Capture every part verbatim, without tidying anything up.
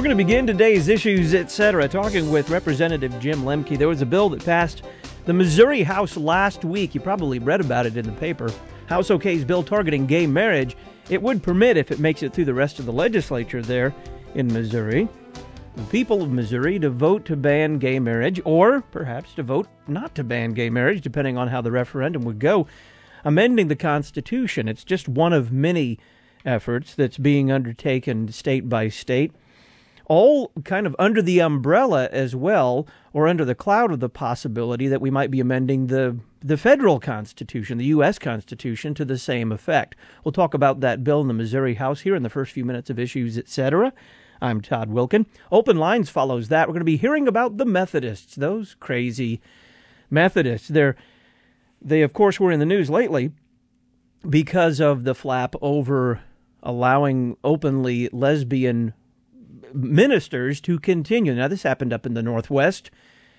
going to begin today's Issues, et cetera, talking with Representative Jim Lemke. There was a bill that passed the Missouri House last week. You probably read about it in the paper. House OK's bill targeting gay marriage. It would permit, if it makes it through the rest of the legislature there in Missouri, the people of Missouri to vote to ban gay marriage, or perhaps to vote not to ban gay marriage, depending on how the referendum would go. Amending the Constitution, it's just one of many efforts that's being undertaken state by state, all kind of under the umbrella as well, or under the cloud of the possibility that we might be amending the the federal Constitution, the U S Constitution, to the same effect. We'll talk about that bill in the Missouri House here in the first few minutes of Issues, et cetera. I'm Todd Wilkin. Open Lines follows that. We're going to be hearing about the Methodists, those crazy Methodists. They're, they, of course, were in the news lately because of the flap over allowing openly lesbian ministers to continue. Now, this happened up in the Northwest,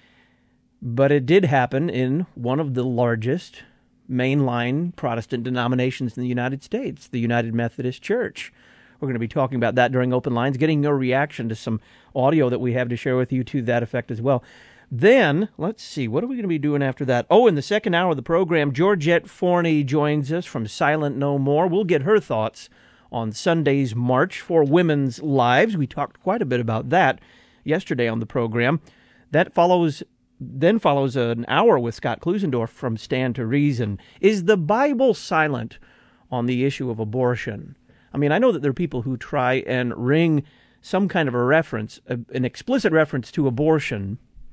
but it did happen in one of the largest mainline Protestant denominations in the United States, the United Methodist Church. We're going to be talking about that during Open Lines, getting your reaction to some audio that we have to share with you to that effect as well. Then, let's see, what are we going to be doing after that? Oh, in the second hour of the program, Georgette Forney joins us from Silent No More. We'll get her thoughts on Sunday's March for Women's Lives. We talked quite a bit about that yesterday on the program. That follows, then follows an hour with Scott Klusendorf from Stand to Reason. Is the Bible silent on the issue of abortion? I mean, I know that there are people who try and wring some kind of a reference, a, an explicit reference to abortion,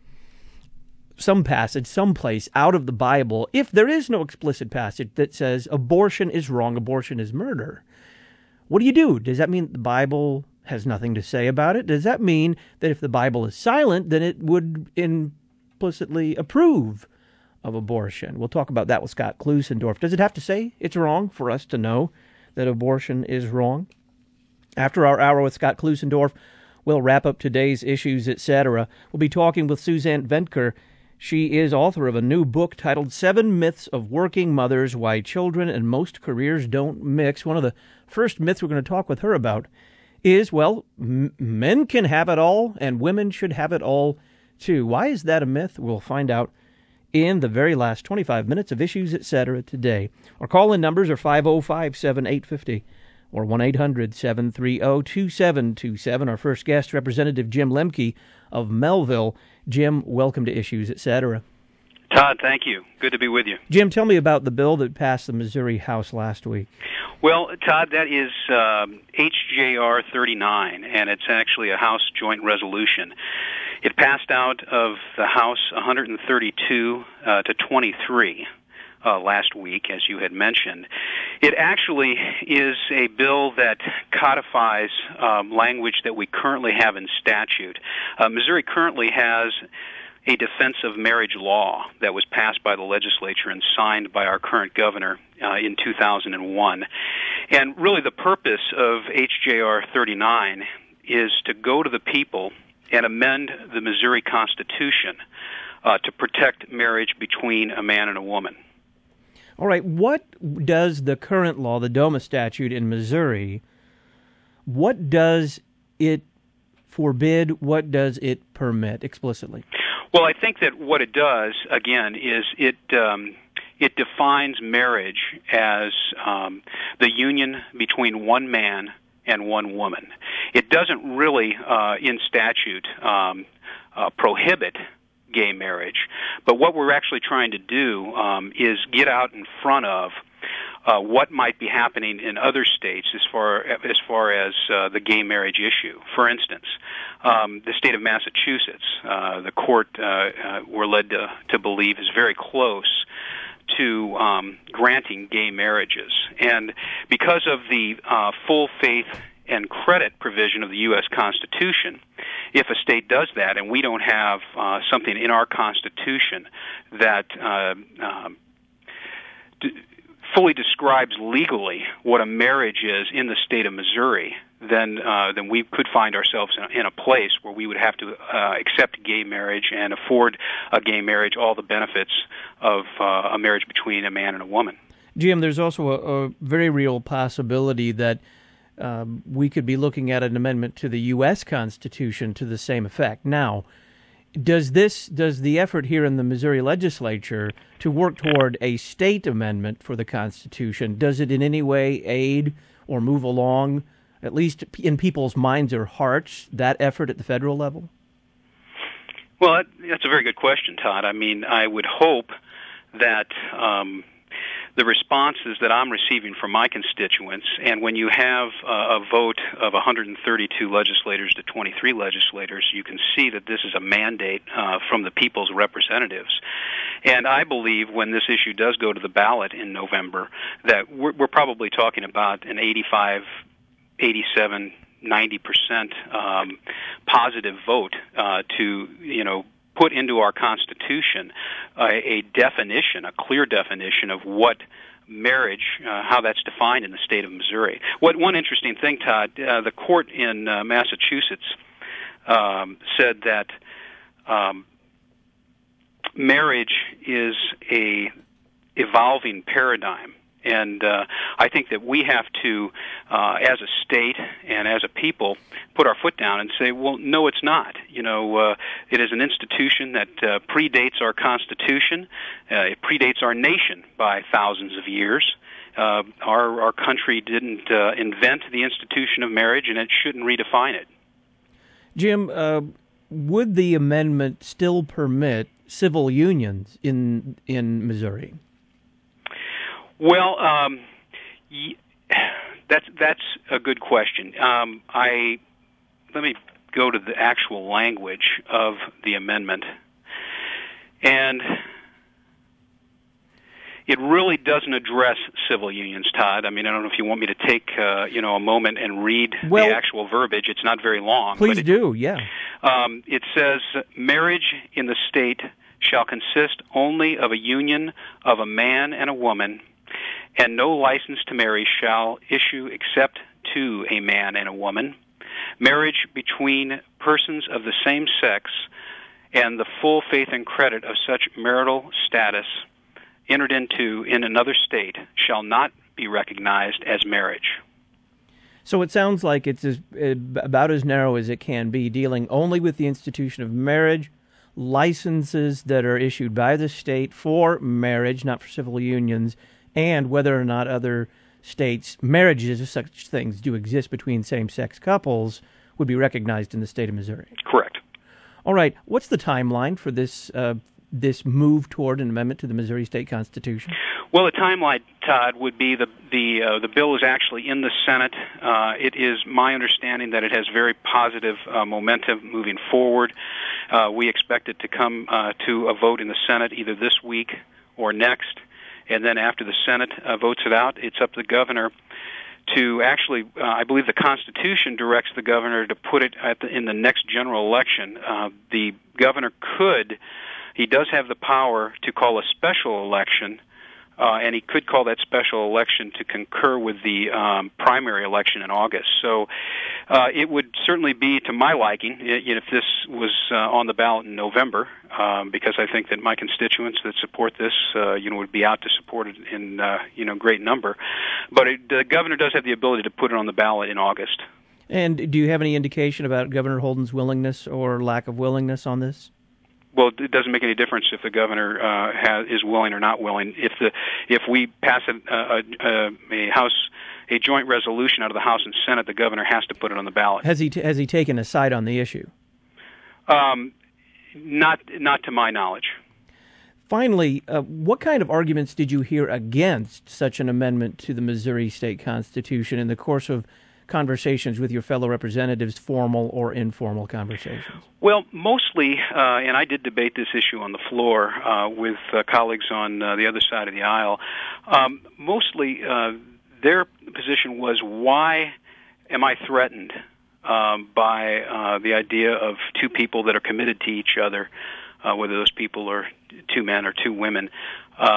some passage, someplace out of the Bible, if there is no explicit passage that says abortion is wrong, abortion is murder. What do you do? Does that mean the Bible has nothing to say about it? Does that mean that if the Bible is silent, then it would implicitly approve of abortion? We'll talk about that with Scott Klusendorf. Does it have to say it's wrong for us to know that abortion is wrong? After our hour with Scott Klusendorf, we'll wrap up today's Issues, et cetera. We'll be talking with Suzanne Ventker. She is author of a new book titled Seven Myths of Working Mothers, Why Children and Most Careers Don't Mix. One of the first myths we're going to talk with her about is, well, m- men can have it all and women should have it all too. Why is that a myth? We'll find out in the very last twenty-five minutes of Issues, et cetera today. Our call-in numbers are five oh five, seven eight five oh or one eight hundred, seven three zero, two seven two seven. Our first guest, Representative Jim Lemke of Melville. Jim, welcome to Issues, et cetera. Todd, thank you. Good to be with you. Jim, tell me about the bill that passed the Missouri House last week. Well, Todd, that is um, H J R thirty-nine, and it's actually a House joint resolution. It passed out of the House one thirty-two uh, to twenty-three uh, last week, as you had mentioned. It actually is a bill that codifies um, language that we currently have in statute. Uh, Missouri currently has a defense of marriage law that was passed by the legislature and signed by our current governor uh, in two thousand one. And really the purpose of H J R thirty-nine is to go to the people and amend the Missouri Constitution uh, to protect marriage between a man and a woman. All right, what does the current law, the DOMA statute in Missouri, what does it forbid, what does it permit explicitly? Well, I think that what it does, again, is it um, it defines marriage as um, the union between one man and one woman. It doesn't really, uh, in statute, um, uh, prohibit gay marriage, but what we're actually trying to do um, is get out in front of uh, what might be happening in other states as far as far as uh, the gay marriage issue. For instance, um, the state of Massachusetts, uh, the court uh, uh, we're led to, to believe is very close to um, granting gay marriages, and because of the uh, full faith and credit provision of the U S Constitution, if a state does that and we don't have uh, something in our Constitution that uh, um, d- fully describes legally what a marriage is in the state of Missouri, then uh, then we could find ourselves in, in a place where we would have to uh, accept gay marriage and afford a gay marriage all the benefits of uh, a marriage between a man and a woman. Jim, there's also a, a very real possibility that um, we could be looking at an amendment to the U S Constitution to the same effect. Now, does this does the effort here in the Missouri legislature to work toward a state amendment for the Constitution, does it in any way aid or move along, at least in people's minds or hearts, that effort at the federal level? Well, that's a very good question, Todd. I mean, I would hope that um, the responses that I'm receiving from my constituents, and when you have uh, a vote of one hundred thirty-two legislators to twenty-three legislators, you can see that this is a mandate uh, from the people's representatives. And I believe when this issue does go to the ballot in November, that we're, we're probably talking about an eighty-five, eighty-seven, ninety percent um, positive vote uh, to, you know, put into our Constitution uh, a definition, a clear definition of what marriage, uh, how that's defined in the state of Missouri. What one interesting thing, Todd, uh, the court in uh, Massachusetts um, said that um, marriage is a evolving paradigm. And uh, I think that we have to, uh, as a state and as a people, put our foot down and say, well, no, it's not. You know, uh, it is an institution that uh, predates our Constitution. Uh, it predates our nation by thousands of years. Uh, our, our country didn't uh, invent the institution of marriage, and it shouldn't redefine it. Jim, uh, would the amendment still permit civil unions in in Missouri? Well, um, y- that's that's a good question. Um, I let me go to the actual language of the amendment, and it really doesn't address civil unions, Todd. I mean, I don't know if you want me to take uh, you know a moment and read well, the actual verbiage. It's not very long. Please but it, do, yeah. Um, it says marriage in the state shall consist only of a union of a man and a woman, and no license to marry shall issue except to a man and a woman. Marriage between persons of the same sex and the full faith and credit of such marital status entered into in another state shall not be recognized as marriage. So it sounds like it's as, about as narrow as it can be, dealing only with the institution of marriage, licenses that are issued by the state for marriage, not for civil unions, and whether or not other states' marriages or such things do exist between same-sex couples would be recognized in the state of Missouri. Correct. All right. What's the timeline for this uh, this move toward an amendment to the Missouri State Constitution? Well, the timeline, Todd, would be the the uh, the bill is actually in the Senate. Uh, it is my understanding that it has very positive uh, momentum moving forward. Uh, we expect it to come uh, to a vote in the Senate either this week or next. And then after the Senate uh, votes it out, it's up to the governor to actually, uh, I believe the Constitution directs the governor to put it at the, in the next general election. Uh, the governor could, he does have the power to call a special election, uh, and he could call that special election to concur with the um, primary election in August. So uh, it would certainly be to my liking if this was uh, on the ballot in November, um, because I think that my constituents that support this, uh, you know, would be out to support it in, uh, you know, great number. But it, the governor does have the ability to put it on the ballot in August. And do you have any indication about Governor Holden's willingness or lack of willingness on this? Well, it doesn't make any difference if the governor uh, has, is willing or not willing. If the if we pass a, a, a, a House a joint resolution out of the House and Senate, the governor has to put it on the ballot. Has he t- has he taken a side on the issue? Um, not not to my knowledge. Finally, uh, what kind of arguments did you hear against such an amendment to the Missouri State Constitution in the course of conversations with your fellow representatives, formal or informal conversations? Well, mostly, uh, and I did debate this issue on the floor uh, with uh, colleagues on uh, the other side of the aisle. Um, mostly, uh, their position was, why am I threatened um, by uh, the idea of two people that are committed to each other, uh, whether those people are two men or two women? Um,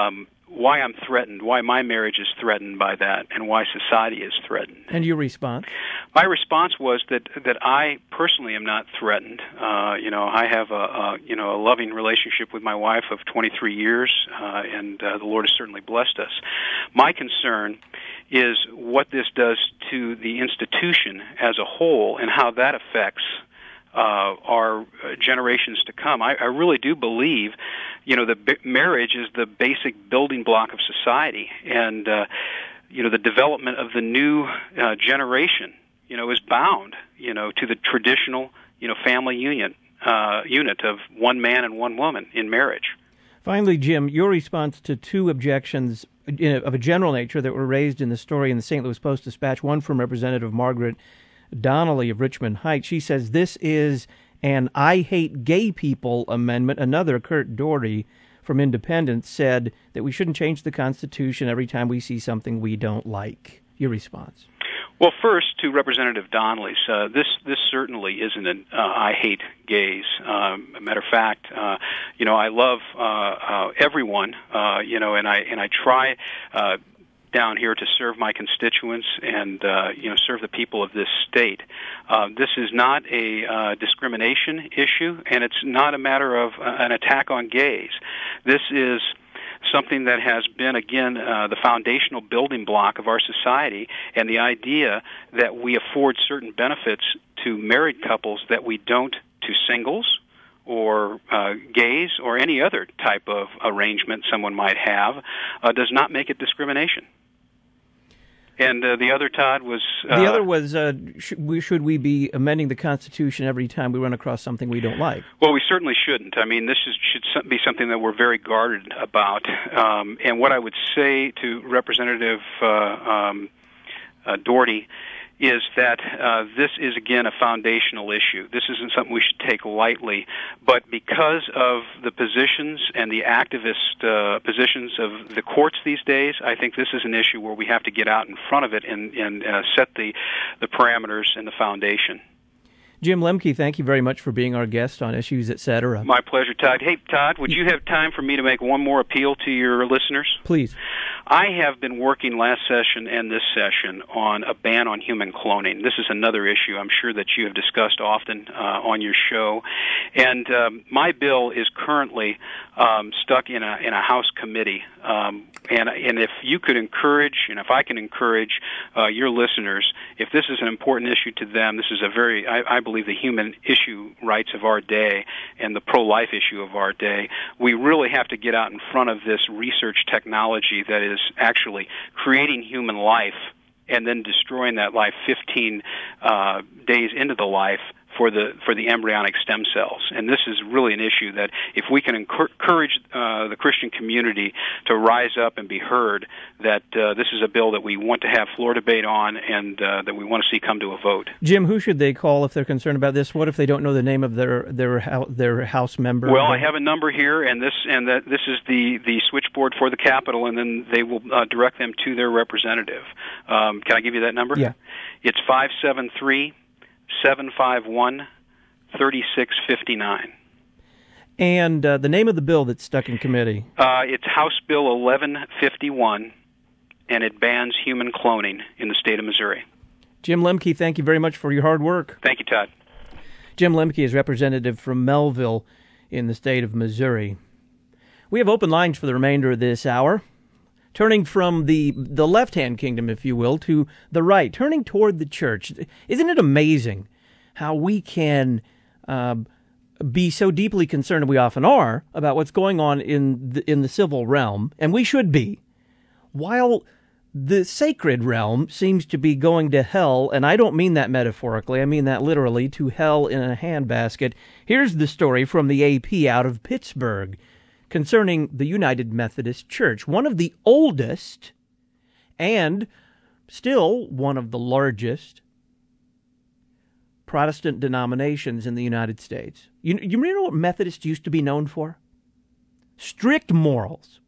why I'm threatened, why my marriage is threatened by that, and why society is threatened. And your response? My response was that that I personally am not threatened. Uh, you know, I have a, a you know a loving relationship with my wife of twenty-three years, uh, and uh, the Lord has certainly blessed us. My concern is what this does to the institution as a whole and how that affects Uh, our generations to come. I, I really do believe, you know, that b- marriage is the basic building block of society, and uh, you know, the development of the new uh, generation, you know, is bound, you know, to the traditional, you know, family union uh, unit of one man and one woman in marriage. Finally, Jim, your response to two objections of a general nature that were raised in the story in the Saint Louis Post-Dispatch, one from Representative Margaret Donnelly of Richmond Heights. She says this is an I hate gay people amendment. Another, Kurt Doherty from Independent, said that we shouldn't change the Constitution every time we see something we don't like. Your response? Well, first, to Representative Donnelly's, uh, this this certainly isn't an uh, I hate gays. Um, a matter of fact, uh, you know, I love uh, uh, everyone, uh, you know, and I and I try uh, down here to serve my constituents and uh, you know serve the people of this state. Uh, this is not a uh, discrimination issue, and it's not a matter of uh, an attack on gays. This is something that has been, again, uh, the foundational building block of our society, and the idea that we afford certain benefits to married couples that we don't to singles or uh, gays or any other type of arrangement someone might have uh, does not make it discrimination. And uh, the other, Todd, was... Uh, the other was, uh, sh- we, should we be amending the Constitution every time we run across something we don't like? Well, we certainly shouldn't. I mean, this is, should be something that we're very guarded about. Um, and what I would say to Representative uh, um, uh, Doherty is that uh, this is, again, a foundational issue. This isn't something we should take lightly. But because of the positions and the activist uh, positions of the courts these days, I think this is an issue where we have to get out in front of it and, and uh, set the, the parameters and the foundation. Jim Lemke, thank you very much for being our guest on Issues, et cetera. My pleasure, Todd. Hey, Todd, would you have time for me to make one more appeal to your listeners? Please. I have been working last session and this session on a ban on human cloning. This is another issue I'm sure that you have discussed often uh, on your show. And um, my bill is currently um, stuck in a in a House committee. Um, and and if you could encourage, and if I can encourage uh, your listeners, if this is an important issue to them, this is a very, I, I believe, the human issue rights of our day and the pro-life issue of our day, we really have to get out in front of this research technology that is actually creating human life and then destroying that life fifteen uh, days into the life for the for the embryonic stem cells. And this is really an issue that if we can encourage uh, the Christian community to rise up and be heard, that uh, this is a bill that we want to have floor debate on and uh, that we want to see come to a vote. Jim, who should they call if they're concerned about this? What if they don't know the name of their their their House member? Well, I have a number here, and this and that this is the, the switchboard for the Capitol, and then they will uh, direct them to their representative. Um, can I give you that number? Yeah. It's five seven three, seven five one, three six five nine. And uh, the name of the bill that's stuck in committee? Uh, it's House Bill eleven fifty-one, and it bans human cloning in the state of Missouri. Jim Lemke, thank you very much for your hard work. Thank you, Todd. Jim Lemke is representative from Melville in the state of Missouri. We have open lines for the remainder of this hour. Turning from the the left-hand kingdom, if you will, to the right, turning toward the church. Isn't it amazing how we can uh, be so deeply concerned, and we often are, about what's going on in the, in the civil realm, and we should be, while the sacred realm seems to be going to hell, and I don't mean that metaphorically, I mean that literally, to hell in a handbasket. Here's the story from the A P out of Pittsburgh concerning the United Methodist Church, one of the oldest and still one of the largest Protestant denominations in the United States. You, you know what Methodists used to be known for? Strict morals.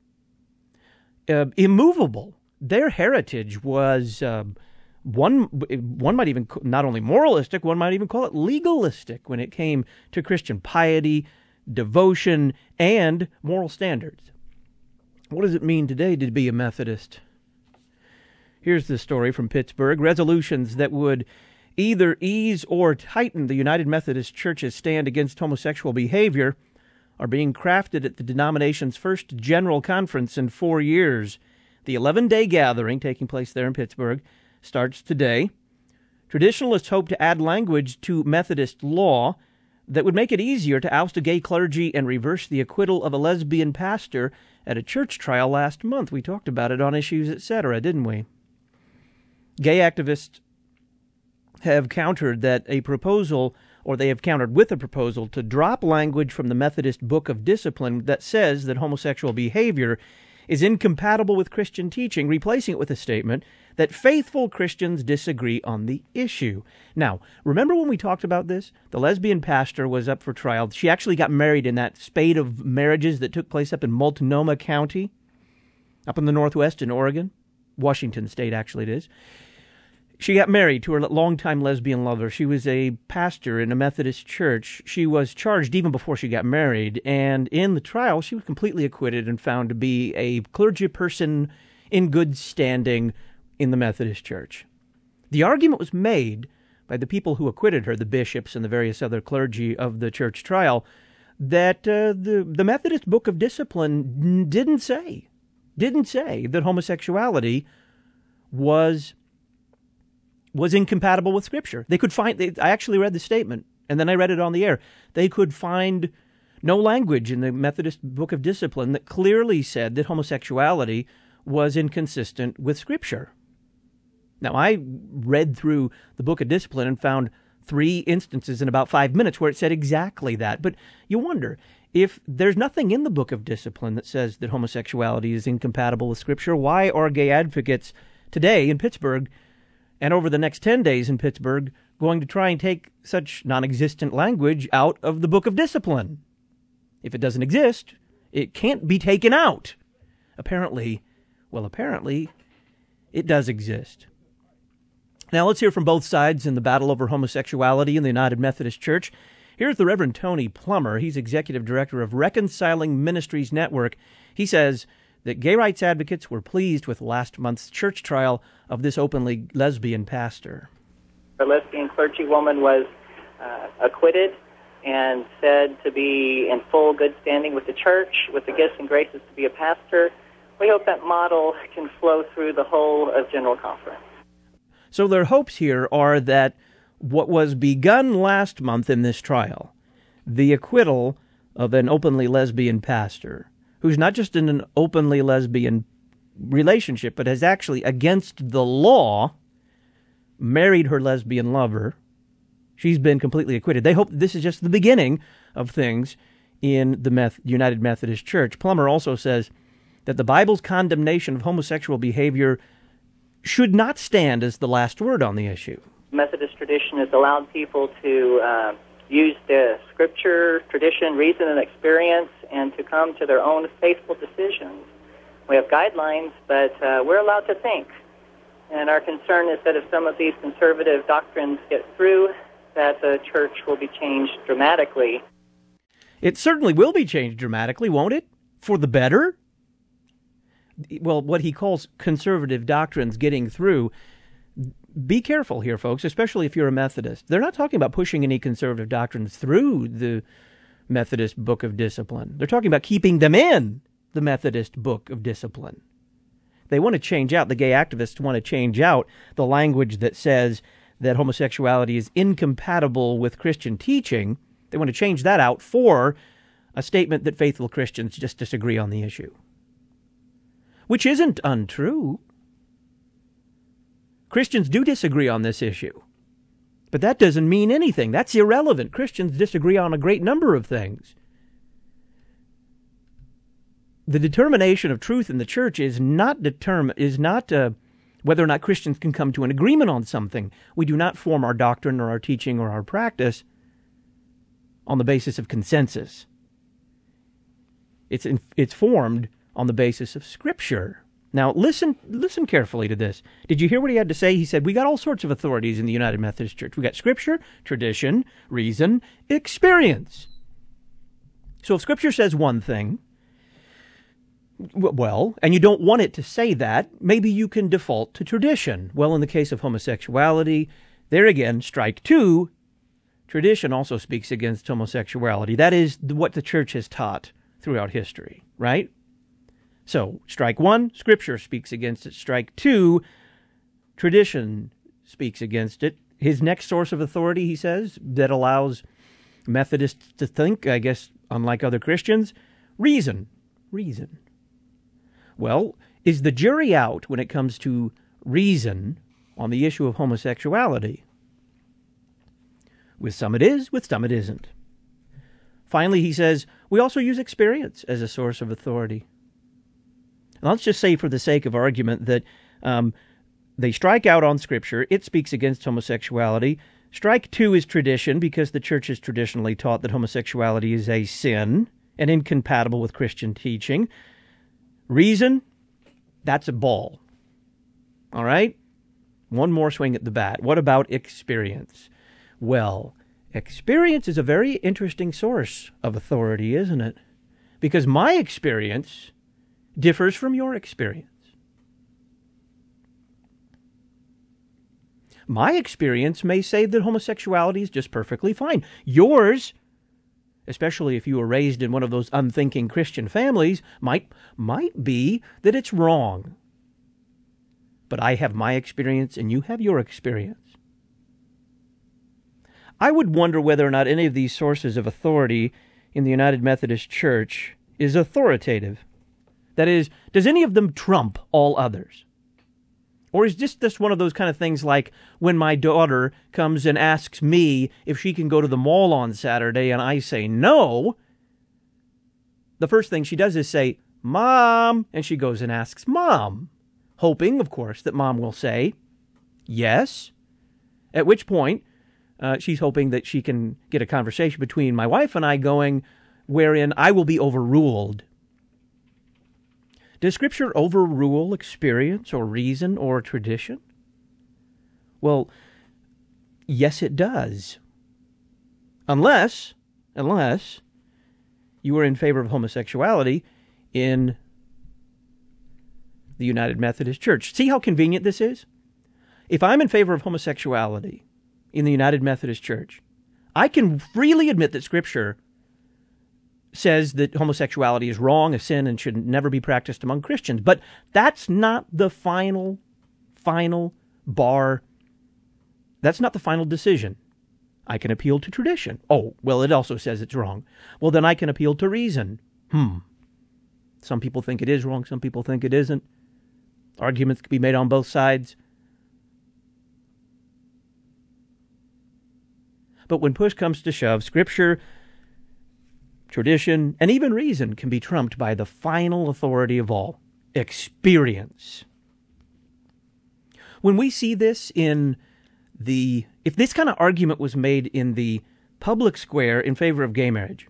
Uh, immovable. Their heritage was, uh, one one might even, not only moralistic, one might even call it legalistic when it came to Christian piety, devotion, and moral standards. What does it mean today to be a Methodist? Here's the story from Pittsburgh. Resolutions that would either ease or tighten the United Methodist Church's stand against homosexual behavior are being crafted at the denomination's first general conference in four years. The eleven-day gathering, taking place there in Pittsburgh, starts today. Traditionalists hope to add language to Methodist law that would make it easier to oust a gay clergy and reverse the acquittal of a lesbian pastor at a church trial last month. We talked about it on Issues, et cetera, didn't we? Gay activists have countered that a proposal, or they have countered with a proposal, to drop language from the Methodist Book of Discipline that says that homosexual behavior is incompatible with Christian teaching, replacing it with a statement that faithful Christians disagree on the issue. Now, remember when we talked about this? The lesbian pastor was up for trial. She actually got married in that spate of marriages that took place up in Multnomah County, up in the Northwest in Oregon. Washington State, actually it is. She got married to her longtime lesbian lover. She was a pastor in a Methodist church. She was charged even before she got married, and in the trial, she was completely acquitted and found to be a clergy person in good standing in the Methodist Church. The argument was made by the people who acquitted her, the bishops and the various other clergy of the church trial, that uh, the, the Methodist Book of Discipline didn't say, didn't say that homosexuality was was incompatible with Scripture. They could find, they, I actually read the statement, and then I read it on the air. They could find no language in the Methodist Book of Discipline that clearly said that homosexuality was inconsistent with Scripture. Now, I read through the Book of Discipline and found three instances in about five minutes where it said exactly that. But you wonder, if there's nothing in the Book of Discipline that says that homosexuality is incompatible with Scripture, why are gay advocates today in Pittsburgh and over the next ten days in Pittsburgh going to try and take such non-existent language out of the Book of Discipline? If it doesn't exist, it can't be taken out. Apparently, well, apparently, it does exist. Now, let's hear from both sides in the battle over homosexuality in the United Methodist Church. Here's the Reverend Tony Plummer. He's executive director of Reconciling Ministries Network. He says that gay rights advocates were pleased with last month's church trial of this openly lesbian pastor. The lesbian clergywoman was uh, acquitted and said to be in full good standing with the church, with the gifts and graces to be a pastor. We hope that model can flow through the whole of General Conference. So their hopes here are that what was begun last month in this trial, the acquittal of an openly lesbian pastor, who's not just in an openly lesbian relationship, but has actually, against the law, married her lesbian lover. She's been completely acquitted. They hope this is just the beginning of things in the Meth- United Methodist Church. Plummer also says that the Bible's condemnation of homosexual behavior should not stand as the last word on the issue. Methodist tradition has allowed people to uh, use the scripture, tradition, reason, and experience, and to come to their own faithful decisions. We have guidelines, but uh, we're allowed to think. And our concern is that if some of these conservative doctrines get through, that the church will be changed dramatically. It certainly will be changed dramatically, won't it? For the better? Well, what he calls conservative doctrines getting through. Be careful here, folks, especially if you're a Methodist. They're not talking about pushing any conservative doctrines through the Methodist Book of Discipline. They're talking about keeping them in the Methodist Book of Discipline. They want to change out, the gay activists want to change out the language that says that homosexuality is incompatible with Christian teaching. They want to change that out for a statement that faithful Christians just disagree on the issue, which isn't untrue. Christians do disagree on this issue, but that doesn't mean anything. That's irrelevant. Christians disagree on a great number of things. The determination of truth in the church is not determine is not uh, whether or not Christians can come to an agreement on something. We do not form our doctrine or our teaching or our practice on the basis of consensus. It's in, it's formed on the basis of Scripture. Now, listen listen carefully to this. Did you hear what he had to say? He said, we got all sorts of authorities in the United Methodist Church. We got Scripture, tradition, reason, experience. So if Scripture says one thing, Well, and you don't want it to say that, maybe you can default to tradition. Well, in the case of homosexuality, there again, strike two, tradition also speaks against homosexuality. That is what the church has taught throughout history, right? So, strike one, Scripture speaks against it. Strike two, tradition speaks against it. His next source of authority, he says, that allows Methodists to think, I guess, unlike other Christians, reason. Reason. Well, is the jury out when it comes to reason on the issue of homosexuality? With some it is, with some it isn't. Finally, he says, we also use experience as a source of authority. And let's just say for the sake of argument that um, they strike out on Scripture. It speaks against homosexuality. Strike two is tradition because the church has traditionally taught that homosexuality is a sin and incompatible with Christian teaching. Reason, that's a ball. All right? One more swing at the bat. What about experience? Well, experience is a very interesting source of authority, isn't it? Because my experience differs from your experience. My experience may say that homosexuality is just perfectly fine. Yours, especially if you were raised in one of those unthinking Christian families, might might be that it's wrong. But I have my experience and you have your experience. I would wonder whether or not any of these sources of authority in the United Methodist Church is authoritative. That is, does any of them trump all others? Or is just this one of those kind of things like when my daughter comes and asks me if she can go to the mall on Saturday and I say no, the first thing she does is say, Mom, and she goes and asks Mom, hoping, of course, that Mom will say yes, at which point uh, she's hoping that she can get a conversation between my wife and I going wherein I will be overruled. Does Scripture overrule experience or reason or tradition? Well, yes, it does. Unless, unless you are in favor of homosexuality in the United Methodist Church. See how convenient this is? If I'm in favor of homosexuality in the United Methodist Church, I can freely admit that Scripture says that homosexuality is wrong, a sin, and should never be practiced among Christians. But that's not the final, final bar. That's not the final decision. I can appeal to tradition. Oh, well, it also says it's wrong. Well, then I can appeal to reason. Hmm. Some people think it is wrong. Some people think it isn't. Arguments can be made on both sides. But when push comes to shove, Scripture, tradition, and even reason can be trumped by the final authority of all, experience. When we see this in the, if this kind of argument was made in the public square in favor of gay marriage,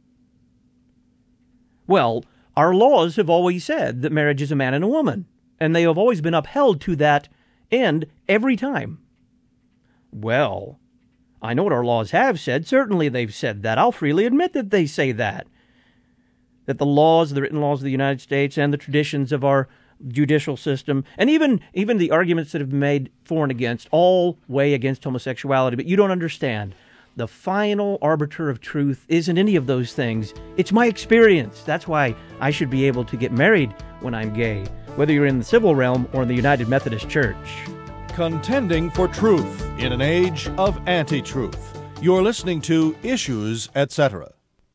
well, our laws have always said that marriage is a man and a woman, and they have always been upheld to that end every time. Well, I know what our laws have said. Certainly they've said that. I'll freely admit that they say that. That the laws, the written laws of the United States and the traditions of our judicial system, and even, even the arguments that have been made for and against, all weigh against homosexuality. But you don't understand. The final arbiter of truth isn't any of those things. It's my experience. That's why I should be able to get married when I'm gay, whether you're in the civil realm or in the United Methodist Church. Contending for truth in an age of anti-truth. You're listening to Issues, et cetera.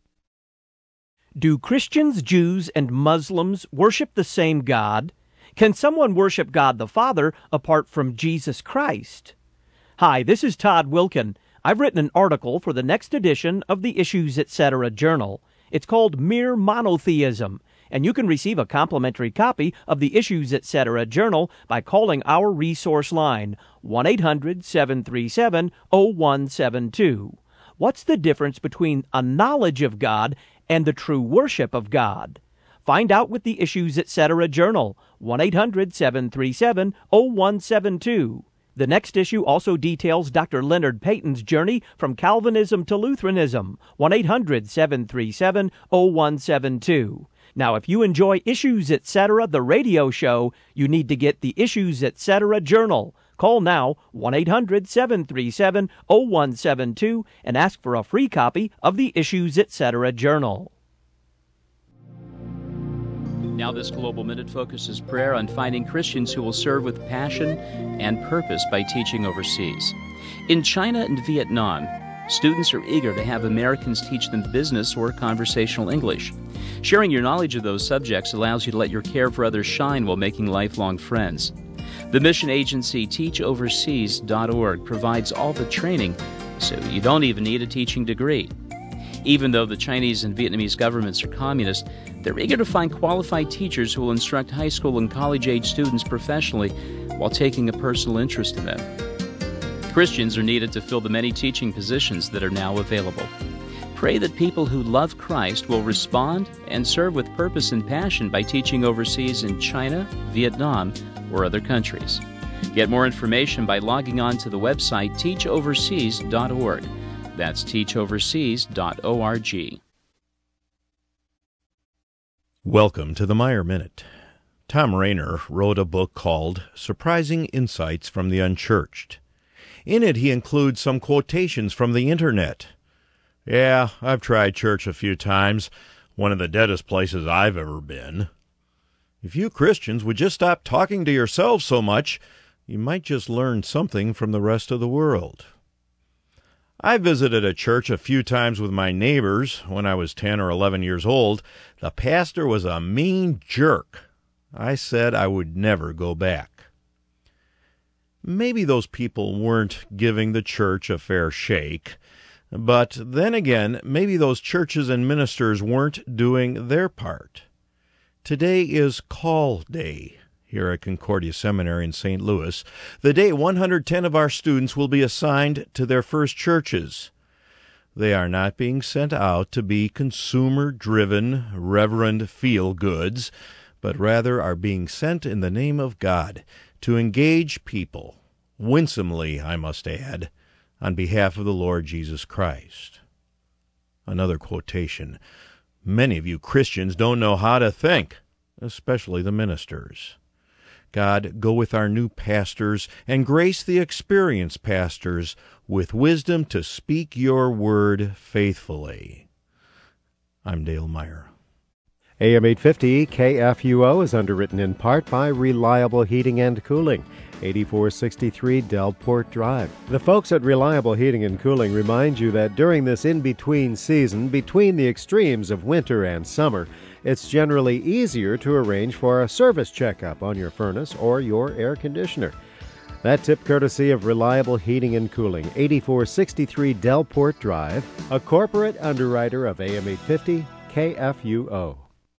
Do Christians, Jews, and Muslims worship the same God? Can someone worship God the Father apart from Jesus Christ? Hi, this is Todd Wilkin. I've written an article for the next edition of the Issues, et cetera journal. It's called Mere Monotheism, and you can receive a complimentary copy of the Issues, et cetera journal by calling our resource line, one eight hundred seven three seven oh one seven two. What's the difference between a knowledge of God and the true worship of God? Find out with the Issues, et cetera journal, one eight hundred seven three seven oh one seven two. The next issue also details Doctor Leonard Payton's journey from Calvinism to Lutheranism. one eight hundred seven three seven oh one seven two. Now, if you enjoy Issues Etc., the radio show, you need to get the Issues Etc. Journal. Call now, one eight hundred seven three seven oh one seven two, and ask for a free copy of the Issues Etc. Journal. Now this Global Minute focuses prayer on finding Christians who will serve with passion and purpose by teaching overseas. In China and Vietnam, students are eager to have Americans teach them business or conversational English. Sharing your knowledge of those subjects allows you to let your care for others shine while making lifelong friends. The mission agency teach overseas dot org provides all the training, so you don't even need a teaching degree. Even though the Chinese and Vietnamese governments are communist, they're eager to find qualified teachers who will instruct high school and college-age students professionally while taking a personal interest in them. Christians are needed to fill the many teaching positions that are now available. Pray that people who love Christ will respond and serve with purpose and passion by teaching overseas in China, Vietnam, or other countries. Get more information by logging on to the website teach overseas dot org. That's teach overseas dot org. Welcome to the Meyer Minute. Tom Rainer wrote a book called Surprising Insights from the Unchurched. In it, he includes some quotations from the Internet. Yeah, I've tried church a few times, one of the deadest places I've ever been. If you Christians would just stop talking to yourselves so much, you might just learn something from the rest of the world. I visited a church a few times with my neighbors when I was ten or eleven years old. The pastor was a mean jerk. I said I would never go back. Maybe those people weren't giving the church a fair shake, but then again, maybe those churches and ministers weren't doing their part. Today is Call Day here at Concordia Seminary in Saint Louis, the day one hundred ten of our students will be assigned to their first churches. They are not being sent out to be consumer-driven, reverend feel-goods, but rather are being sent in the name of God to engage people, winsomely, I must add, on behalf of the Lord Jesus Christ. Another quotation. Many of you Christians don't know how to think, especially the ministers. God, go with our new pastors and grace the experienced pastors with wisdom to speak your word faithfully. I'm Dale Meyer. A M eight fifty K F U O is underwritten in part by Reliable Heating and Cooling, eighty-four sixty-three Delport Drive. The folks at Reliable Heating and Cooling remind you that during this in-between season, between the extremes of winter and summer, it's generally easier to arrange for a service checkup on your furnace or your air conditioner. That tip courtesy of Reliable Heating and Cooling, eighty-four sixty-three Delport Drive, a corporate underwriter of A M eight fifty K F U O.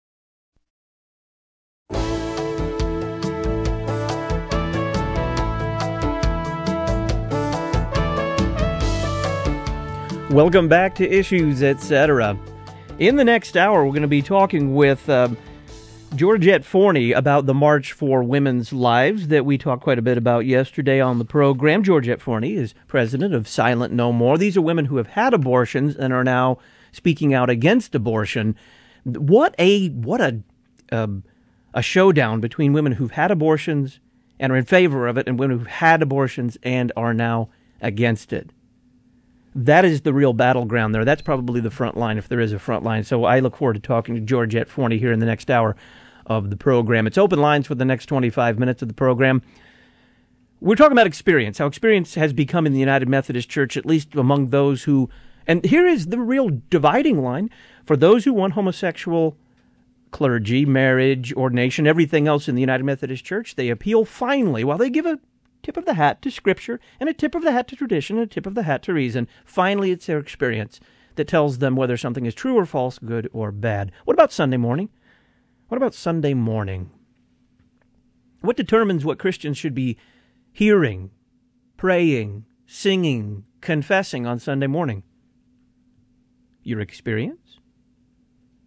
Welcome back to Issues Etc. In the next hour, we're going to be talking with uh, Georgette Forney about the March for Women's Lives that we talked quite a bit about yesterday on the program. Georgette Forney is president of Silent No More. These are women who have had abortions and are now speaking out against abortion. What a what a uh, a showdown between women who've had abortions and are in favor of it and women who've had abortions and are now against it. That is the real battleground there. That's probably the front line, if there is a front line. So I look forward to talking to Georgette Forney here in the next hour of the program. It's open lines for the next twenty-five minutes of the program. We're talking about experience, how experience has become in the United Methodist Church, at least among those who, and here is the real dividing line, for those who want homosexual clergy, marriage, ordination, everything else in the United Methodist Church, they appeal finally, while they give a tip of the hat to Scripture, and a tip of the hat to tradition, and a tip of the hat to reason. Finally, it's their experience that tells them whether something is true or false, good or bad. What about Sunday morning? What about Sunday morning? What determines what Christians should be hearing, praying, singing, confessing on Sunday morning? Your experience?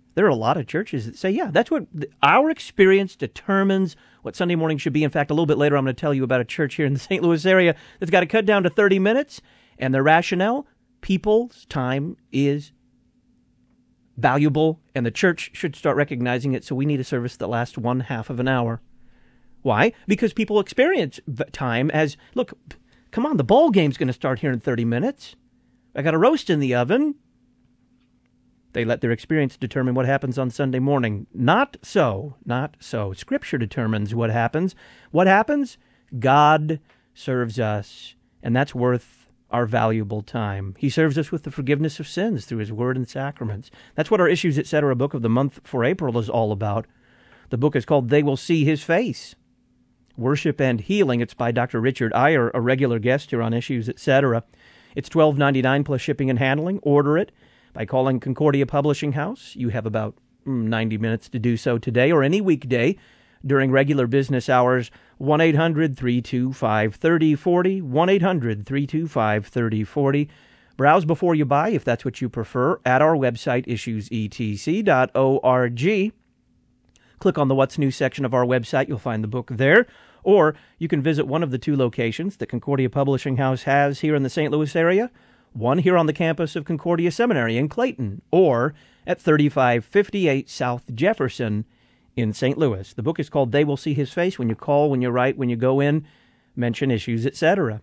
There are a lot of churches that say, yeah, that's what our experience determines what Sunday morning should be. In fact, a little bit later, I'm going to tell you about a church here in the Saint Louis area that's got to cut down to thirty minutes. And their rationale, people's time is valuable, and the church should start recognizing it, so we need a service that lasts one half of an hour. Why? Because people experience time as, look, come on, the ball game's going to start here in thirty minutes. I got a roast in the oven. They let their experience determine what happens on Sunday morning. Not so. Not so. Scripture determines what happens. What happens? God serves us, and that's worth our valuable time. He serves us with the forgiveness of sins through His Word and sacraments. That's what our Issues, et cetera book of the month for April is all about. The book is called They Will See His Face, Worship and Healing. It's by Doctor Richard Iyer, a regular guest here on Issues, et cetera. It's twelve ninety-nine plus shipping and handling. Order it by calling Concordia Publishing House. You have about ninety minutes to do so today or any weekday during regular business hours. one eight hundred three two five three oh four oh, one eight hundred three two five three oh four oh. Browse before you buy, if that's what you prefer, at our website, issues e t c dot org. Click on the What's New section of our website. You'll find the book there. Or you can visit one of the two locations that Concordia Publishing House has here in the Saint Louis area. One here on the campus of Concordia Seminary in Clayton, or at thirty-five fifty-eight South Jefferson in Saint Louis. The book is called They Will See His Face. When you call, when you write, when you go in, mention Issues, et cetera.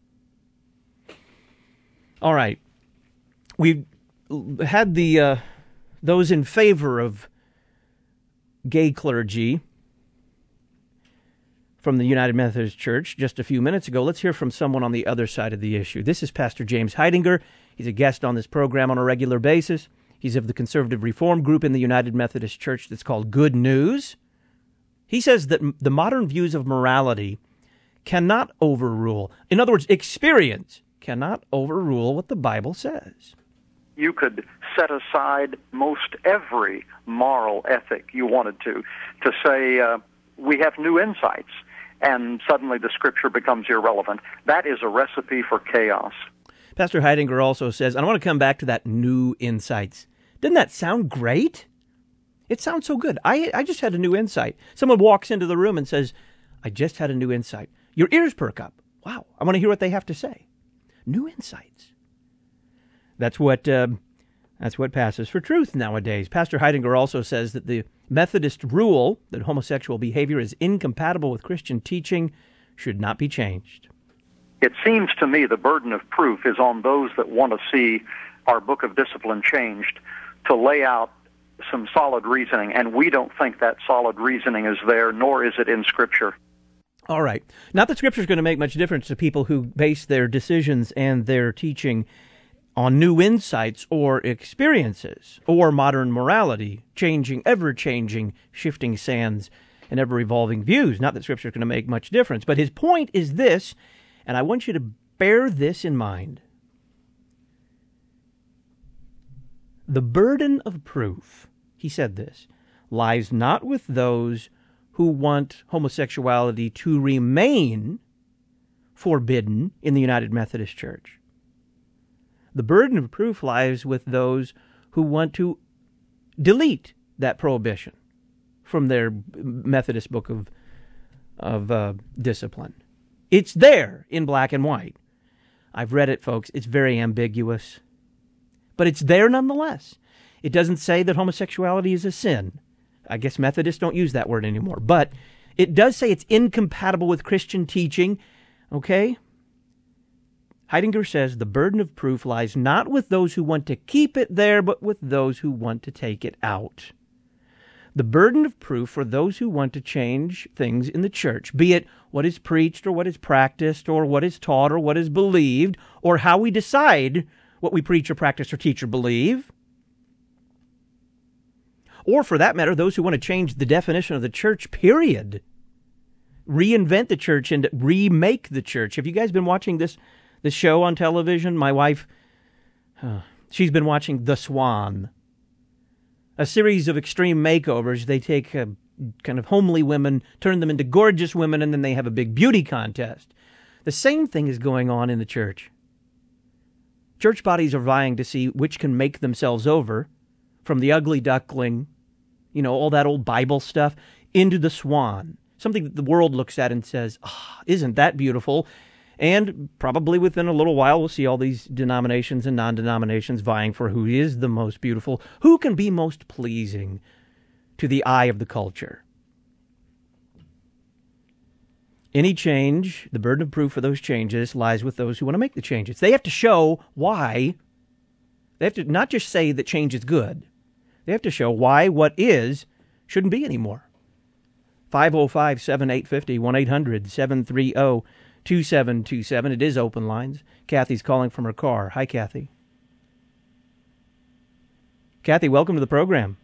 All right. We've had the uh, those in favor of gay clergy from the United Methodist Church just a few minutes ago. Let's hear from someone on the other side of the issue. This is Pastor James Heidinger. He's a guest on this program on a regular basis. He's of the Conservative Reform group in the United Methodist Church that's called Good News. He says that the modern views of morality cannot overrule, in other words, experience cannot overrule what the Bible says. You could set aside most every moral ethic you wanted to, to say uh, we have new insights, and suddenly the Scripture becomes irrelevant. That is a recipe for chaos. Pastor Heidinger also says, and I want to come back to that new insights. Doesn't that sound great? It sounds so good. I I just had a new insight. Someone walks into the room and says, I just had a new insight. Your ears perk up. Wow, I want to hear what they have to say. New insights. That's what uh, that's what passes for truth nowadays. Pastor Heidinger also says that the Methodist rule that homosexual behavior is incompatible with Christian teaching should not be changed. It seems to me the burden of proof is on those that want to see our book of discipline changed to lay out some solid reasoning, and we don't think that solid reasoning is there, nor is it in Scripture. All right. Not that Scripture is going to make much difference to people who base their decisions and their teaching on new insights or experiences or modern morality, changing, ever-changing, shifting sands and ever-evolving views. Not that Scripture is going to make much difference. But his point is this, and I want you to bear this in mind. The burden of proof, he said this, lies not with those who want homosexuality to remain forbidden in the United Methodist Church. The burden of proof lies with those who want to delete that prohibition from their Methodist book of of uh, discipline. It's there in black and white. I've read it, folks. It's very ambiguous. But it's there nonetheless. It doesn't say that homosexuality is a sin. I guess Methodists don't use that word anymore. But it does say it's incompatible with Christian teaching. Okay? Heidinger says the burden of proof lies not with those who want to keep it there, but with those who want to take it out. The burden of proof for those who want to change things in the church, be it what is preached or what is practiced or what is taught or what is believed, or how we decide what we preach or practice or teach or believe, or for that matter, those who want to change the definition of the church, period. Reinvent the church and remake the church. Have you guys been watching this this show on television? My wife, uh, she's been watching The Swan, a series of extreme makeovers. They take uh, kind of homely women, turn them into gorgeous women, and then they have a big beauty contest. The same thing is going on in the church. Church bodies are vying to see which can make themselves over from the ugly duckling, you know, all that old Bible stuff, into the swan, something that the world looks at and says, ah, isn't that beautiful? And probably within a little while, we'll see all these denominations and non-denominations vying for who is the most beautiful, who can be most pleasing to the eye of the culture. Any change, the burden of proof for those changes lies with those who want to make the changes. They have to show why. They have to not just say that change is good. They have to show why what is shouldn't be anymore. five oh five, seven eight five oh, one eight hundred, seven three zero, two seven two seven. It is open lines. Kathy's calling from her car. Hi, Kathy. Kathy, welcome to the program.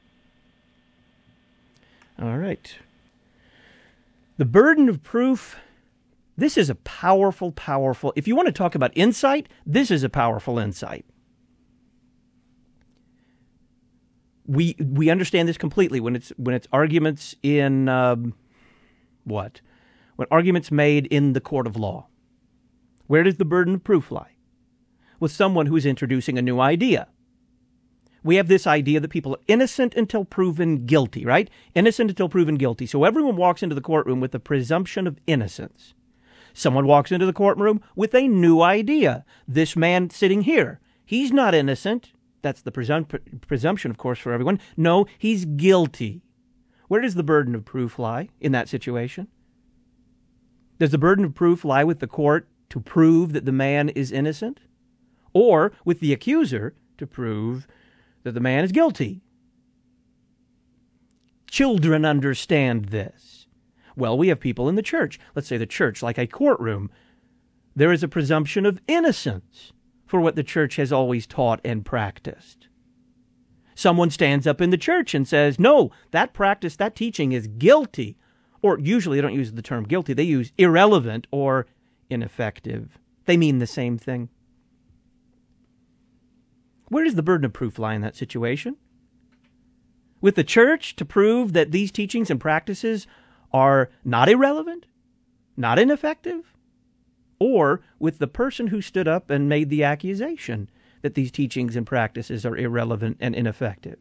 All right. The burden of proof, this is a powerful, powerful, if you want to talk about insight, this is a powerful insight. We we understand this completely when it's when it's arguments in, um, what? When arguments made in the court of law. Where does the burden of proof lie? With someone who's introducing a new idea. We have this idea that people are innocent until proven guilty, right? Innocent until proven guilty. So everyone walks into the courtroom with the presumption of innocence. Someone walks into the courtroom with a new idea. This man sitting here, he's not innocent. That's the presum- presumption, of course, for everyone. No, he's guilty. Where does the burden of proof lie in that situation? Does the burden of proof lie with the court to prove that the man is innocent? Or with the accuser to prove that the man is guilty? Children understand this. Well, we have people in the church. Let's say the church, like a courtroom. There is a presumption of innocence for what the church has always taught and practiced. Someone stands up in the church and says, no, that practice, that teaching is guilty. Or usually they don't use the term guilty. They use irrelevant or ineffective. They mean the same thing. Where does the burden of proof lie in that situation? With the church to prove that these teachings and practices are not irrelevant, not ineffective? Or with the person who stood up and made the accusation that these teachings and practices are irrelevant and ineffective?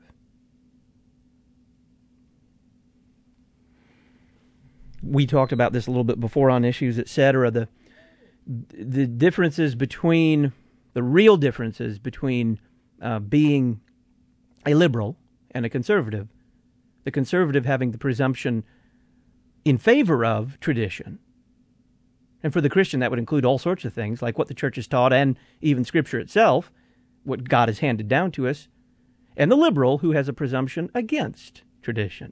We talked about this a little bit before on Issues, et cetera. The, the differences between, the real differences between uh, being a liberal and a conservative. The conservative having the presumption in favor of tradition. And for the Christian, that would include all sorts of things, like what the church has taught and even Scripture itself, what God has handed down to us. And the liberal, who has a presumption against tradition.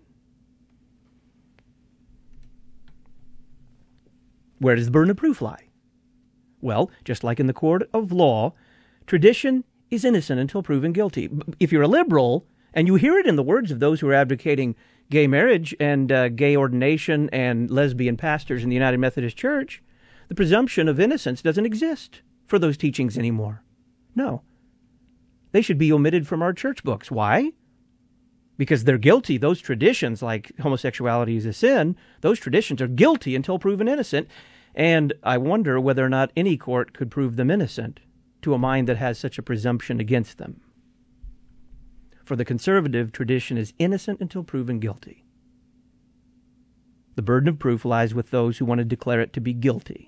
Where does the burden of proof lie? Well, just like in the court of law, tradition is innocent until proven guilty. If you're a liberal, and you hear it in the words of those who are advocating gay marriage and uh, gay ordination and lesbian pastors in the United Methodist Church, the presumption of innocence doesn't exist for those teachings anymore. No. They should be omitted from our church books. Why? Because they're guilty. Those traditions, like homosexuality is a sin, those traditions are guilty until proven innocent. And I wonder whether or not any court could prove them innocent to a mind that has such a presumption against them. For the conservative, tradition is innocent until proven guilty. The burden of proof lies with those who want to declare it to be guilty.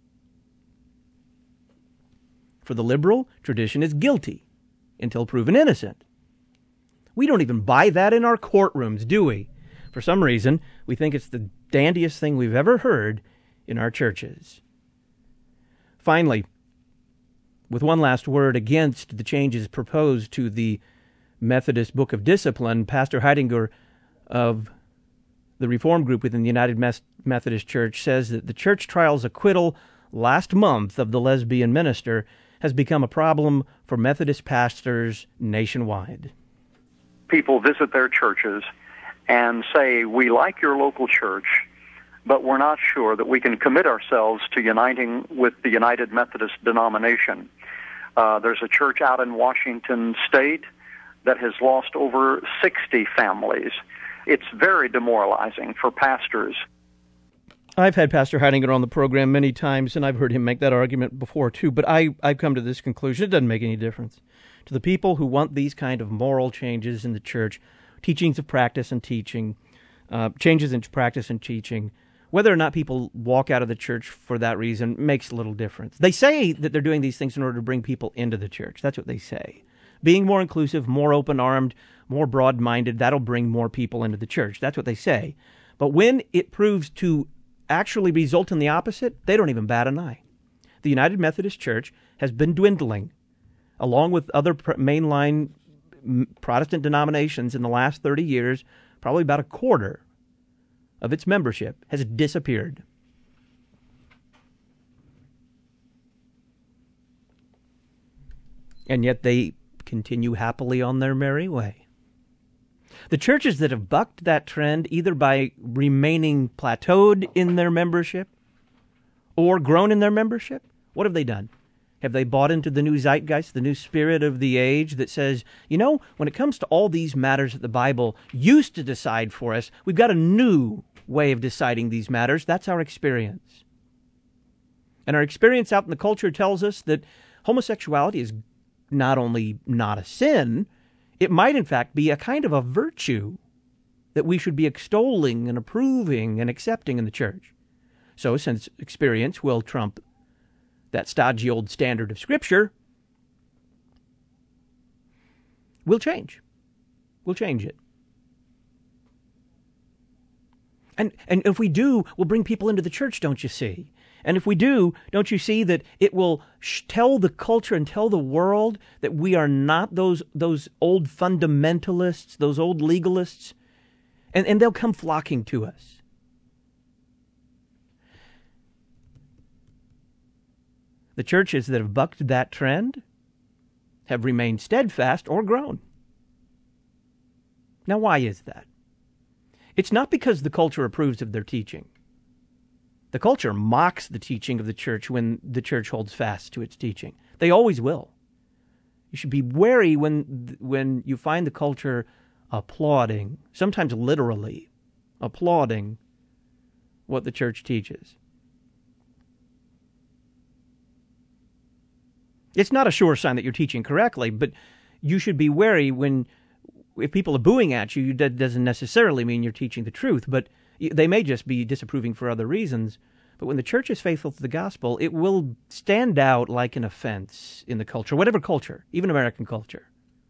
For the liberal, tradition is guilty until proven innocent. We don't even buy that in our courtrooms, do we? For some reason, we think it's the dandiest thing we've ever heard in our churches. Finally, with one last word against the changes proposed to the Methodist Book of Discipline, Pastor Heidinger of the Reform Group within the United Methodist Church says that the church trial's acquittal last month of the lesbian minister has become a problem for Methodist pastors nationwide. People visit their churches and say, we like your local church, but we're not sure that we can commit ourselves to uniting with the United Methodist denomination. Uh, there's a church out in Washington State that has lost over sixty families. It's very demoralizing for pastors. I've had Pastor Heidinger on the program many times, and I've heard him make that argument before, too. But I, I've come to this conclusion. It doesn't make any difference. To the people who want these kind of moral changes in the church, teachings of practice and teaching, uh, changes in practice and teaching, whether or not people walk out of the church for that reason makes little difference. They say that they're doing these things in order to bring people into the church. That's what they say. Being more inclusive, more open-armed, more broad-minded, that'll bring more people into the church. That's what they say. But when it proves to actually result in the opposite, they don't even bat an eye. The United Methodist Church has been dwindling, along with other mainline Protestant denominations in the last thirty years. Probably about a quarter of its membership has disappeared. And yet they continue happily on their merry way. The churches that have bucked that trend, either by remaining plateaued in their membership or grown in their membership, what have they done? Have they bought into the new zeitgeist, the new spirit of the age that says, you know, when it comes to all these matters that the Bible used to decide for us, we've got a new way of deciding these matters. That's our experience. And our experience out in the culture tells us that homosexuality is not only not a sin, it might in fact be a kind of a virtue that we should be extolling and approving and accepting in the church. So since experience will trump that stodgy old standard of Scripture, we'll change. We'll change it. And and if we do, we'll bring people into the church, don't you see? And if we do, don't you see that it will sh- tell the culture and tell the world that we are not those those old fundamentalists, those old legalists, and, and they'll come flocking to us. The churches that have bucked that trend have remained steadfast or grown. Now, why is that? It's not because the culture approves of their teaching. The culture mocks the teaching of the church when the church holds fast to its teaching. They always will. You should be wary when when you find the culture applauding, sometimes literally applauding what the church teaches. It's not a sure sign that you're teaching correctly, but you should be wary when, if people are booing at you, that doesn't necessarily mean you're teaching the truth, but they may just be disapproving for other reasons. But when the church is faithful to the gospel, it will stand out like an offense in the culture, whatever culture, even American culture.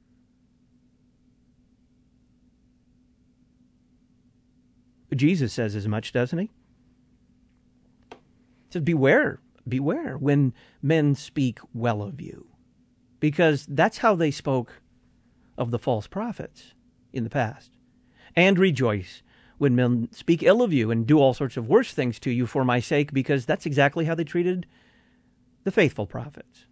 Jesus says as much, doesn't he? He says, beware, beware when men speak well of you, because that's how they spoke of the false prophets in the past. And rejoice when men speak ill of you and do all sorts of worse things to you for my sake, because that's exactly how they treated the faithful prophets.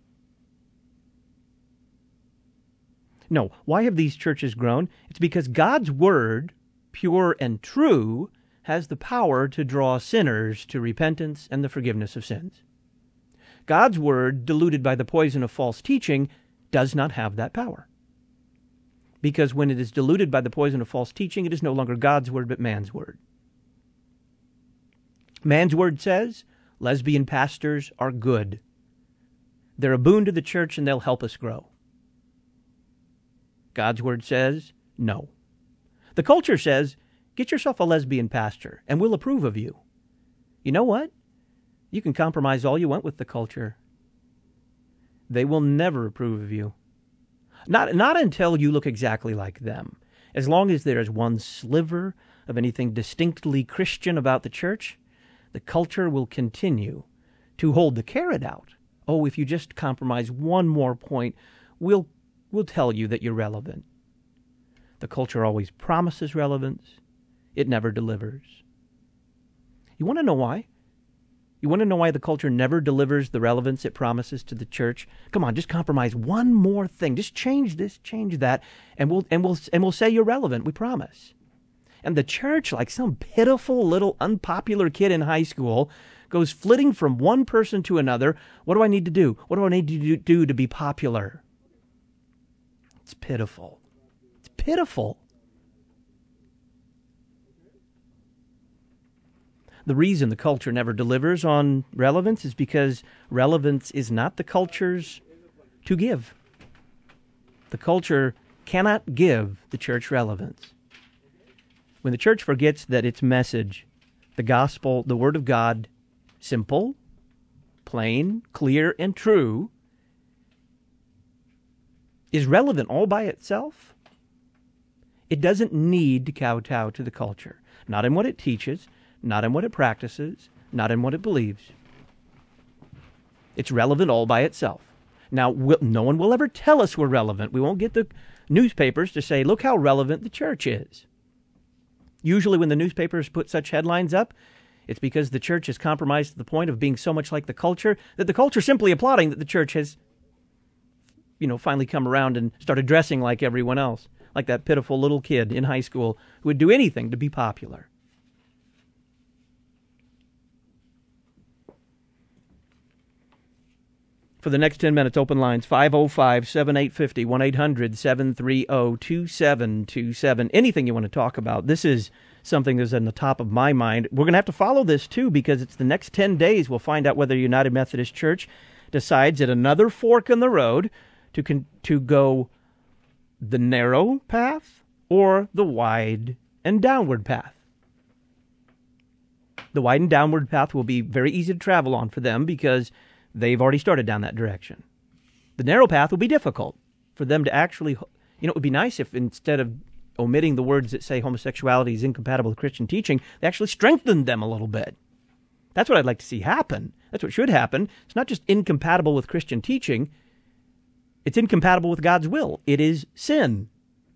No, why have these churches grown? It's because God's word, pure and true, has the power to draw sinners to repentance and the forgiveness of sins. God's word, diluted by the poison of false teaching, does not have that power. Because when it is diluted by the poison of false teaching, it is no longer God's word, but man's word. Man's word says, lesbian pastors are good. They're a boon to the church and they'll help us grow. God's word says, no. The culture says, get yourself a lesbian pastor and we'll approve of you. You know what? You can compromise all you want with the culture. They will never approve of you. Not not until you look exactly like them. As long as there is one sliver of anything distinctly Christian about the church, the culture will continue to hold the carrot out. Oh, if you just compromise one more point, we'll we'll tell you that you're relevant. The culture always promises relevance. It never delivers. You want to know why? You want to know why the culture never delivers the relevance it promises to the church? Come on, just compromise one more thing. Just change this, change that, and we'll and we'll and we'll say you're relevant. We promise. And the church, like some pitiful little unpopular kid in high school, goes flitting from one person to another. What do I need to do? What do I need to do to be popular? It's pitiful. It's pitiful. The reason the culture never delivers on relevance is because relevance is not the culture's to give. The culture cannot give the church relevance. When the church forgets that its message, the gospel, the word of God, simple, plain, clear, and true, is relevant all by itself, it doesn't need to kowtow to the culture. Not in what it teaches, not in what it practices, not in what it believes. It's relevant all by itself. Now, we'll, no one will ever tell us we're relevant. We won't get the newspapers to say, look how relevant the church is. Usually when the newspapers put such headlines up, it's because the church is compromised to the point of being so much like the culture that the culture is simply applauding that the church has, you know, finally come around and started dressing like everyone else, like that pitiful little kid in high school who would do anything to be popular. For the next ten minutes, open lines, five oh five, seven eight five oh, one eight hundred, seven three oh, two seven two seven. Anything you want to talk about. This is something that's on the top of my mind. We're going to have to follow this, too, because it's the next ten days we'll find out whether United Methodist Church decides at another fork in the road to con- to go the narrow path or the wide and downward path. The wide and downward path will be very easy to travel on for them because they've already started down that direction. The narrow path will be difficult for them to actually, you know, it would be nice if instead of omitting the words that say homosexuality is incompatible with Christian teaching, they actually strengthened them a little bit. That's what I'd like to see happen. That's what should happen. It's not just incompatible with Christian teaching. It's incompatible with God's will. It is sin.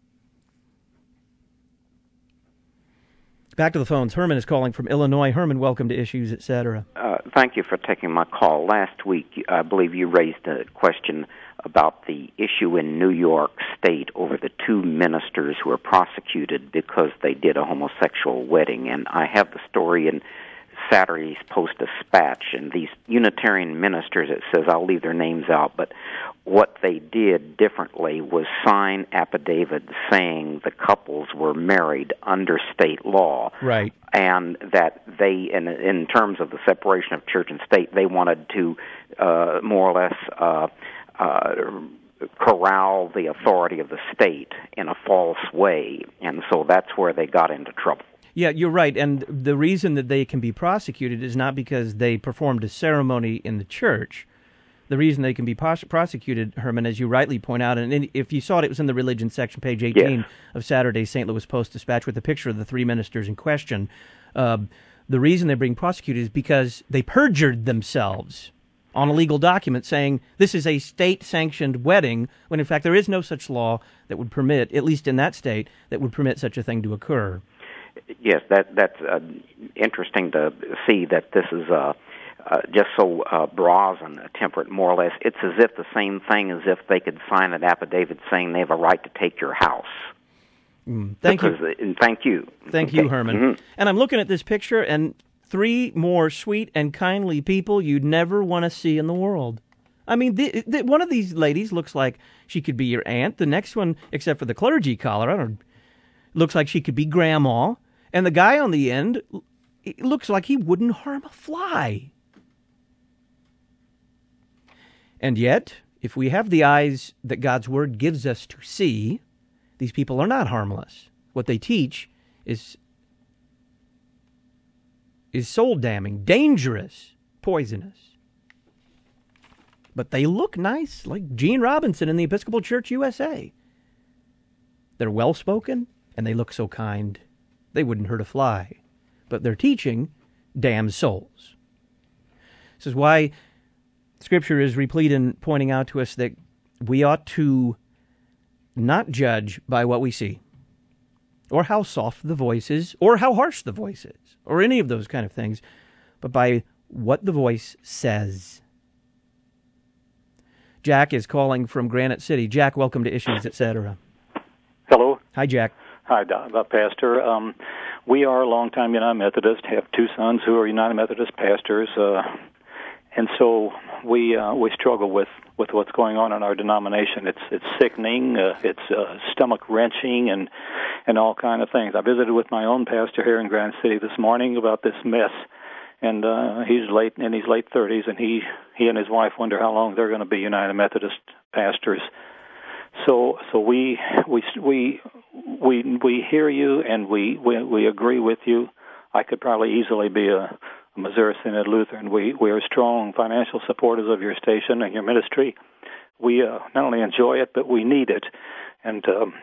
Back to the phones. Herman is calling from Illinois. Herman, welcome to Issues, et cetera. Uh, thank you for taking my call. Last week, I believe you raised a question about the issue in New York State over the two ministers who were prosecuted because they did a homosexual wedding. And I have the story in Saturday's Post-Dispatch, and these Unitarian ministers, it says, I'll leave their names out, but what they did differently was sign affidavits saying the couples were married under state law. Right. And that they, in, in terms of the separation of church and state, they wanted to uh, more or less uh, uh, corral the authority of the state in a false way. And so that's where they got into trouble. Yeah, you're right. And the reason that they can be prosecuted is not because they performed a ceremony in the church. The reason they can be pos- prosecuted, Herman, as you rightly point out, and if you saw it, it was in the religion section, page eighteen yes. of Saturday's Saint Louis Post-Dispatch with a picture of the three ministers in question. Uh, the reason they're being prosecuted is because they perjured themselves on a legal document saying this is a state-sanctioned wedding, when in fact there is no such law that would permit, at least in that state, that would permit such a thing to occur. Yes, that that's uh, interesting to see that this is uh, uh, just so uh, brazen, temperate, more or less. It's as if the same thing as if they could sign an affidavit saying they have a right to take your house. Mm, thank because, you. Uh, thank you. Thank okay. you, Herman. Mm-hmm. And I'm looking at this picture, and three more sweet and kindly people you'd never want to see in the world. I mean, the, the, one of these ladies looks like she could be your aunt. The next one, except for the clergy collar, I don't looks like she could be grandma. And the guy on the end, it looks like he wouldn't harm a fly. And yet, if we have the eyes that God's Word gives us to see, these people are not harmless. What they teach is, is soul-damning, dangerous, poisonous. But they look nice, like Gene Robinson in the Episcopal Church U S A. They're well-spoken, and they look so kind. They wouldn't hurt a fly. But their teaching damns souls. This is why Scripture is replete in pointing out to us that we ought to not judge by what we see, or how soft the voice is, or how harsh the voice is, or any of those kind of things, but by what the voice says. Jack is calling from Granite City. Jack, welcome to Issues, et cetera. Hello. Hi, Jack. Hi, uh, Pastor. Um, we are a long-time United Methodist, have two sons who are United Methodist pastors, uh, and so we uh, we struggle with, with what's going on in our denomination. It's it's sickening, uh, it's uh, stomach-wrenching, and, and all kind of things. I visited with my own pastor here in Granite City this morning about this mess and uh, he's late in his late thirties, and he he and his wife wonder how long they're going to be United Methodist pastors. So so we we we we we hear you, and we we, we agree with you. I could probably easily be a, a Missouri Synod Lutheran. We we are strong financial supporters of your station and your ministry. We uh, not only enjoy it, but we need it, and um,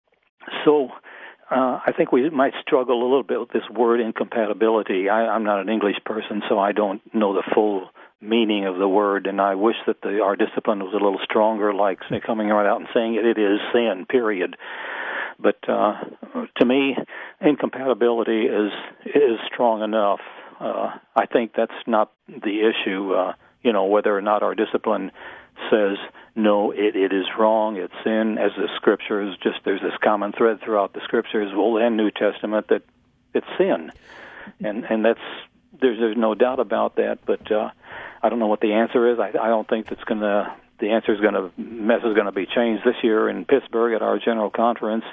so. Uh, I think we might struggle a little bit with this word incompatibility. I, I'm not an English person, so I don't know the full meaning of the word, and I wish that the, our discipline was a little stronger, like say, coming right out and saying it, it is sin, period. But uh, to me, incompatibility is is strong enough. Uh, I think that's not the issue, uh, you know, whether or not our discipline says, no, it, it is wrong, it's sin, as the Scriptures, just there's this common thread throughout the Scriptures, Old and New Testament, that it's sin. And and that's, there's, there's no doubt about that, but uh, I don't know what the answer is. I, I don't think that's going to, the answer is going to, mess is going to be changed this year in Pittsburgh at our General Conference.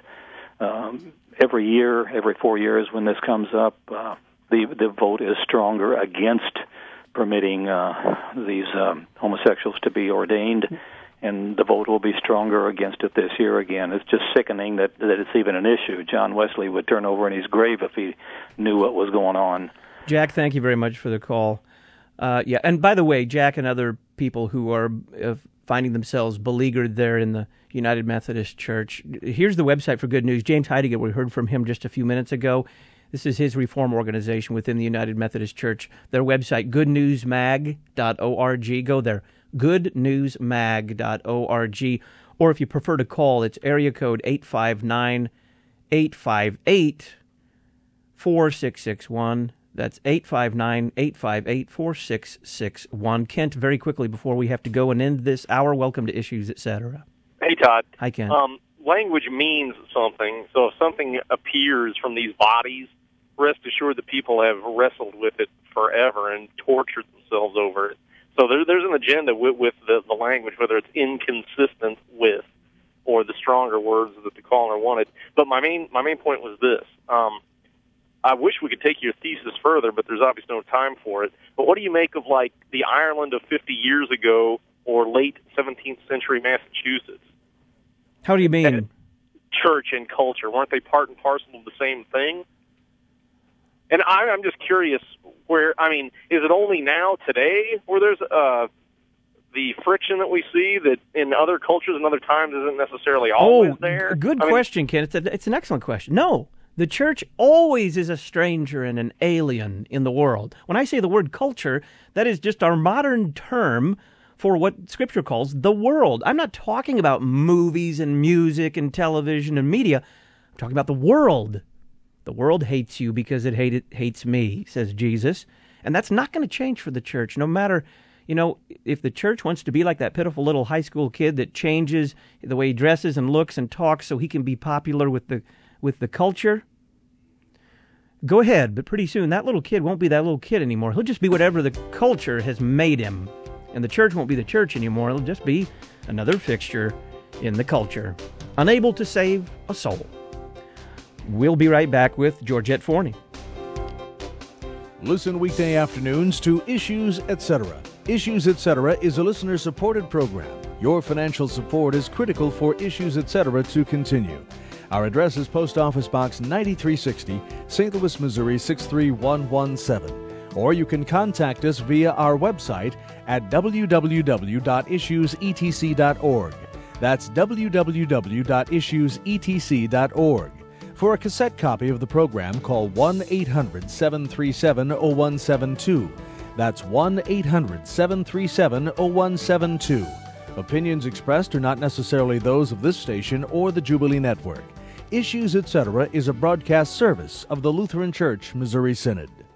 Um, every year, every four years when this comes up, uh, the the vote is stronger against permitting uh, these um, homosexuals to be ordained, and the vote will be stronger against it this year again. It's just sickening that, that it's even an issue. John Wesley would turn over in his grave if he knew what was going on. Jack, thank you very much for the call. Uh, yeah, and by the way, Jack and other people who are uh, finding themselves beleaguered there in the United Methodist Church, here's the website for Good News. James Heidegger, we heard from him just a few minutes ago. This is his reform organization within the United Methodist Church. Their website, good news mag dot org. Go there, good news mag dot org. Or if you prefer to call, it's area code eight five nine, eight five eight, four six six one. That's eight five nine, eight five eight, four six six one. Kent, very quickly before we have to go and end this hour, welcome to Issues, et cetera. Hey, Todd. Hi, Kent. Um, language means something, so if something appears from these bodies, rest assured that people have wrestled with it forever and tortured themselves over it. So there, there's an agenda with, with the, the language, whether it's inconsistent with or the stronger words that the caller wanted. But my main my main point was this. Um, I wish we could take your thesis further, but there's obviously no time for it. But what do you make of, like, the Ireland of fifty years ago or late seventeenth century Massachusetts? How do you mean? And church and culture, weren't they part and parcel of the same thing? And I, I'm just curious, where, I mean, is it only now, today, where there's uh, the friction that we see that in other cultures and other times isn't necessarily always oh, there? Good I question, mean, Ken. It's, a, it's an excellent question. No, the church always is a stranger and an alien in the world. When I say the word culture, that is just our modern term for what Scripture calls the world. I'm not talking about movies and music and television and media. I'm talking about the world. The world hates you because it hate, hates me, says Jesus. And that's not going to change for the church, no matter, you know, if the church wants to be like that pitiful little high school kid that changes the way he dresses and looks and talks so he can be popular with the with the culture. Go ahead, but pretty soon that little kid won't be that little kid anymore. He'll just be whatever the culture has made him. And the church won't be the church anymore. It'll just be another fixture in the culture, unable to save a soul. We'll be right back with Georgette Forney. Listen weekday afternoons to Issues, et cetera. Issues, et cetera is a listener-supported program. Your financial support is critical for Issues, et cetera to continue. Our address is Post Office Box ninety-three sixty, Saint Louis, Missouri six three one one seven. Or you can contact us via our website at w w w dot issues e t c dot org. That's w w w dot issues e t c dot org. For a cassette copy of the program, call one eight hundred, seven three seven, zero one seven two. That's one eight hundred, seven three seven, zero one seven two. Opinions expressed are not necessarily those of this station or the Jubilee Network. Issues, et cetera is a broadcast service of the Lutheran Church Missouri Synod.